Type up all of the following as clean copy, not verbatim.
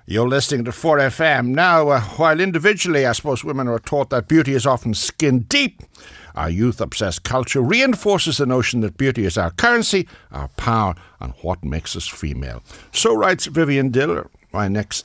You're listening to 4FM. Now, while individually, I suppose women are taught that beauty is often skin deep, our youth-obsessed culture reinforces the notion that beauty is our currency, our power, and what makes us female. So writes Vivian Diller, my next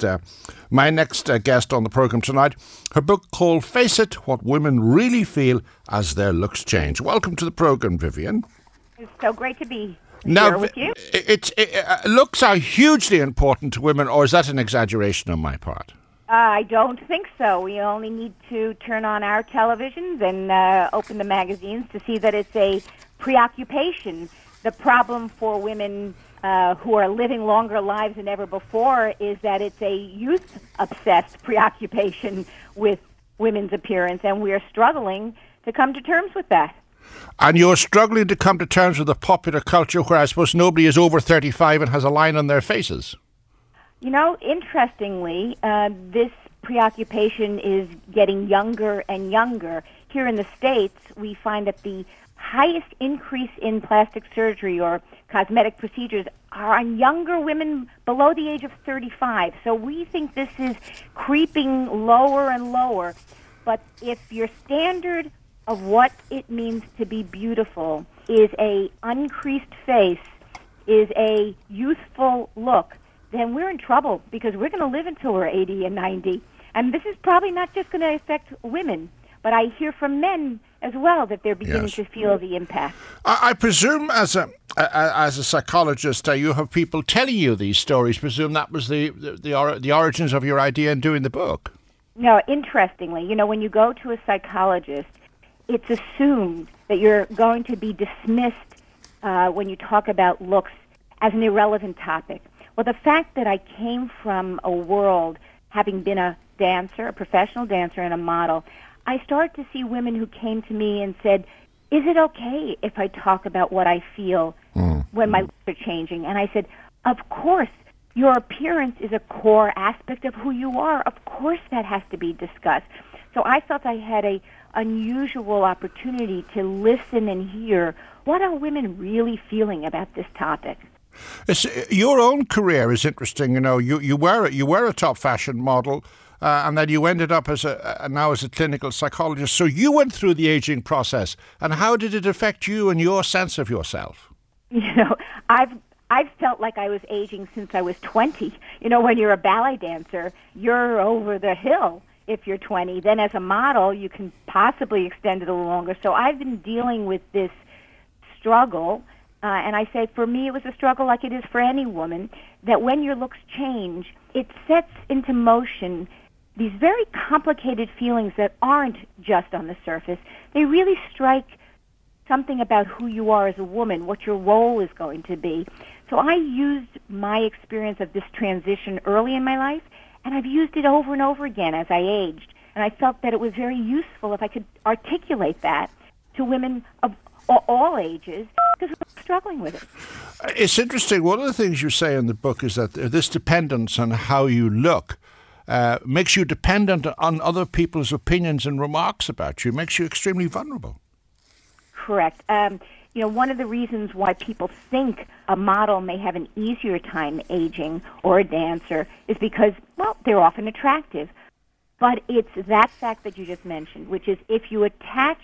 guest on the programme tonight. Her book called Face It, What Women Really Feel as Their Looks Change. Welcome to the programme, Vivian. It's so great to be now, here with you. Looks are hugely important to women, or is that an exaggeration on my part? I don't think so. We only need to turn on our televisions and open the magazines to see that it's a preoccupation. The problem for women who are living longer lives than ever before is that it's a youth-obsessed preoccupation with women's appearance, and we are struggling to come to terms with that. And you're struggling to come to terms with the popular culture where I suppose nobody is over 35 and has a line on their faces. You know, interestingly, this preoccupation is getting younger and younger. Here in the States, we find that the highest increase in plastic surgery or cosmetic procedures are on younger women below the age of 35. So we think this is creeping lower and lower. But if your standard of what it means to be beautiful is a uncreased face, is a youthful look, then we're in trouble because we're going to live until we're 80 and 90. And this is probably not just going to affect women, but I hear from men as well that they're beginning to feel the impact. I presume as a psychologist, you have people telling you these stories. Presume that was the origins of your idea in doing the book. No, interestingly, you know, when you go to a psychologist, it's assumed that you're going to be dismissed when you talk about looks as an irrelevant topic. Well, the fact that I came from a world, having been a dancer, a professional dancer and a model, I started to see women who came to me and said, is it okay if I talk about what I feel when my looks are changing? And I said, of course, your appearance is a core aspect of who you are. Of course that has to be discussed. So I felt I had a unusual opportunity to listen and hear what are women really feeling about this topic. Your own career is interesting. You know, you were a top fashion model, and then you ended up now as a clinical psychologist. So you went through the aging process, and how did it affect you and your sense of yourself? You know, I've felt like I was aging since I was 20. You know, when you're a ballet dancer, you're over the hill if you're 20. Then as a model, you can possibly extend it a little longer. So I've been dealing with this struggle. And I say, for me, it was a struggle like it is for any woman, that when your looks change, it sets into motion these very complicated feelings that aren't just on the surface. They really strike something about who you are as a woman, what your role is going to be. So I used my experience of this transition early in my life, and I've used it over and over again as I aged. And I felt that it was very useful if I could articulate that to women of all ages, because we're struggling with it. It's interesting. One of the things you say in the book is that this dependence on how you look makes you dependent on other people's opinions and remarks about you, makes you extremely vulnerable. Correct. You know, one of the reasons why people think a model may have an easier time aging or a dancer is because, well, they're often attractive. But it's that fact that you just mentioned, which is if you attach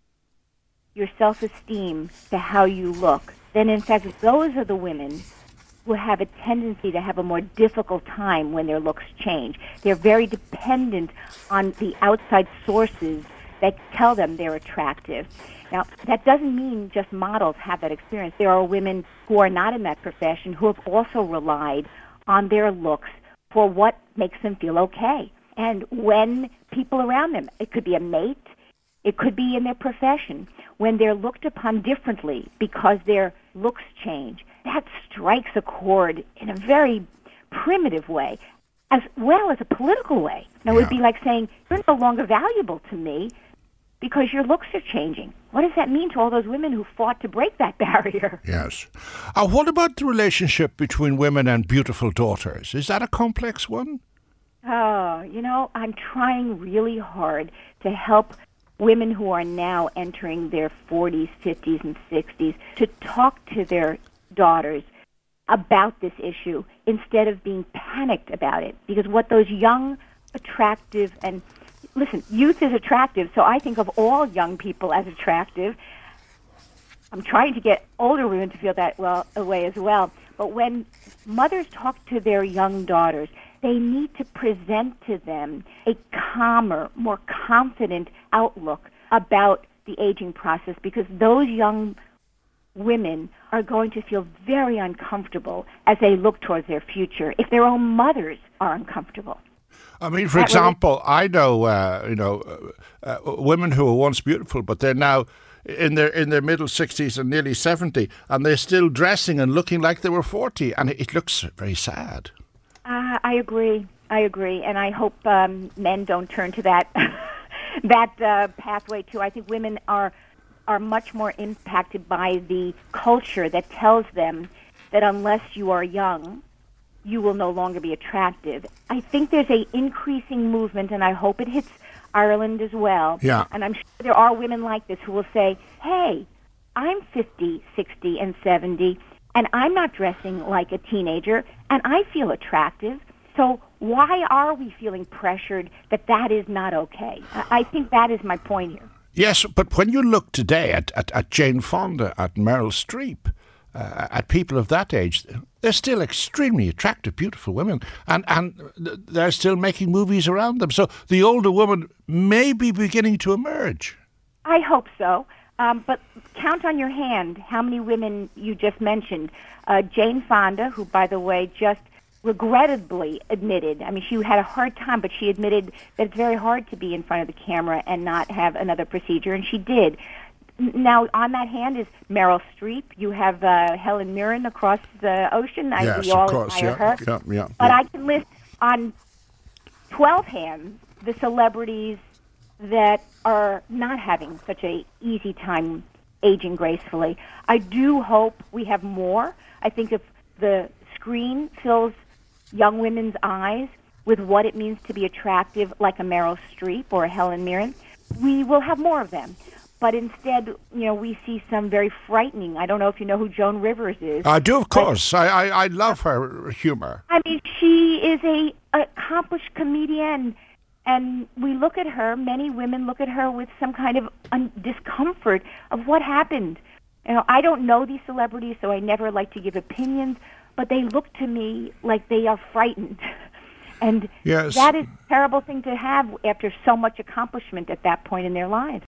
your self-esteem to how you look, then in fact those are the women who have a tendency to have a more difficult time when their looks change. They're very dependent on the outside sources that tell them they're attractive. Now, that doesn't mean just models have that experience. There are women who are not in that profession who have also relied on their looks for what makes them feel okay. And when people around them, it could be a mate, it could be in their profession, when they're looked upon differently because their looks change, that strikes a chord in a very primitive way, as well as a political way. Now, it would be like saying, you're no longer valuable to me because your looks are changing. What does that mean to all those women who fought to break that barrier? Yes. What about the relationship between women and beautiful daughters? Is that a complex one? Oh, you know, I'm trying really hard to help women who are now entering their 40s, 50s, and 60s to talk to their daughters about this issue instead of being panicked about it. Because what those young, attractive, and listen, youth is attractive, so I think of all young people as attractive. I'm trying to get older women to feel that way as well. But when mothers talk to their young daughters, they need to present to them a calmer, more confident outlook about the aging process, because those young women are going to feel very uncomfortable as they look towards their future if their own mothers are uncomfortable. I mean, for example, I know, women who were once beautiful, but they're now in their middle 60s and nearly 70, and they're still dressing and looking like they were 40, and it looks very sad. I agree, and I hope men don't turn to that pathway too. I think women are much more impacted by the culture that tells them that unless you are young, you will no longer be attractive. I think there's an increasing movement, and I hope it hits Ireland as well. Yeah. And I'm sure there are women like this who will say, hey, I'm 50, 60, and 70, and I'm not dressing like a teenager, and I feel attractive. So why are we feeling pressured that is not okay? I think that is my point here. Yes, but when you look today at Jane Fonda, at Meryl Streep, at people of that age, they're still extremely attractive, beautiful women, and they're still making movies around them. So the older woman may be beginning to emerge. I hope so. But count on your hand how many women you just mentioned. Jane Fonda, who, by the way, just regrettably admitted, I mean, she had a hard time, but she admitted that it's very hard to be in front of the camera and not have another procedure, and she did. Now, on that hand is Meryl Streep. You have Helen Mirren across the ocean. Yes, we all of course. admire her. Yeah. But I can list on 12 hands the celebrities that are not having such a easy time aging gracefully. I do hope we have more. I think if the screen fills young women's eyes with what it means to be attractive, like a Meryl Streep or a Helen Mirren, we will have more of them. But instead, we see some very frightening. I don't know if you know who Joan Rivers is. I do, of course. I love her humor. I mean, she is a accomplished comedian, and we look at her, many women look at her with some kind of discomfort of what happened. I don't know these celebrities, so I never like to give opinions, but they look to me like they are frightened. And yes, that is a terrible thing to have after so much accomplishment at that point in their lives.